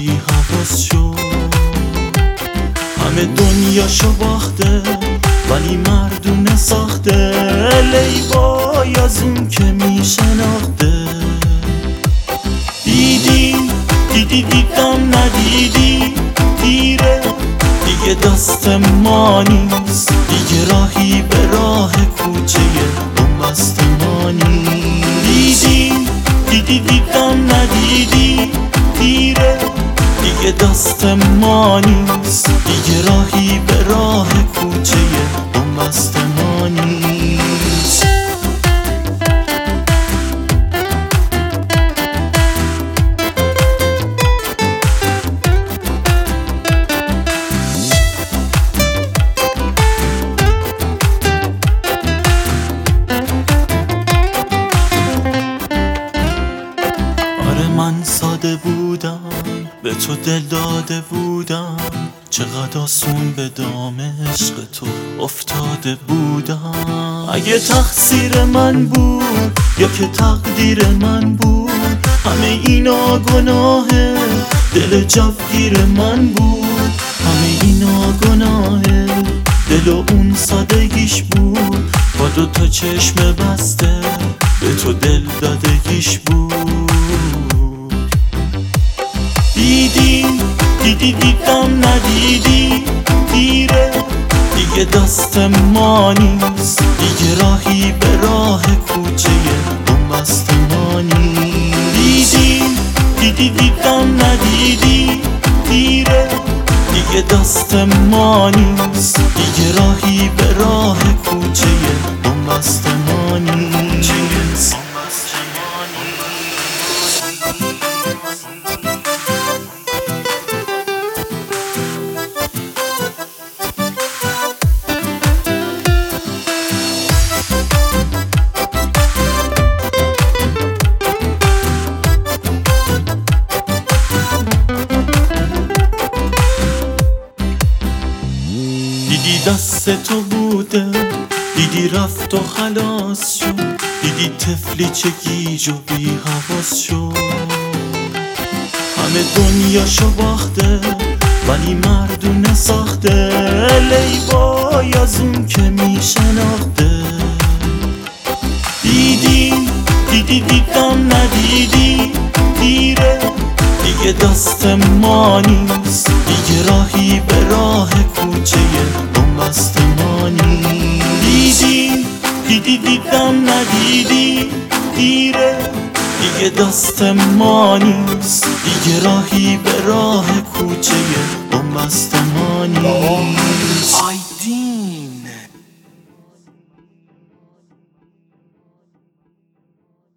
بی حواس شد. همه دنیاشو باخته ولی مردونه ساخته، لیبای از اون که میشناخته. دیدم ندیدی، دیره دیگه دست ما نیست، دیگه راهی به راه کوچه بنبست ما نیست. دیدم ندیدی، دیره دیگه دست ما نیست، دیگه راهی به راه کوچه بنبست ما نیست. من ساده بودم، به تو دل داده بودم، چقدر آسون به دام عشق تو افتاده بودم. اگه تقصیر من بود یا که تقدیر من بود، همه اینا گناه دل جوگیر من بود. همه اینا گناه دل و اون سادگیش بود، با دوتا چشم بسته به تو دل دادگیش بود. دیدم ندیدی، دیره دیگه دست ما نیست، دیگه راهی به راه کوچه بنبست ما نیست. دیدم ندیدی، دیره دیگه دست ما نیست، دیگه راهی به راه کوچه بنبست ما نیست. دیدی دست تو بوده، دیدی رفت و خلاص شد، دیدی طفلی چه گیج و بی حواس شد. همه دنیاشو باخته ولی مردونه ساخته، لیبای از اون که میشناخته. دیدم ندیدی، دیره دیگه دست ما نیست، دیگه راهی به راه کوچه بنبست ما نیست. دیدم ندیدی، دیره دیگه دست ما نیست، دیگه راهی به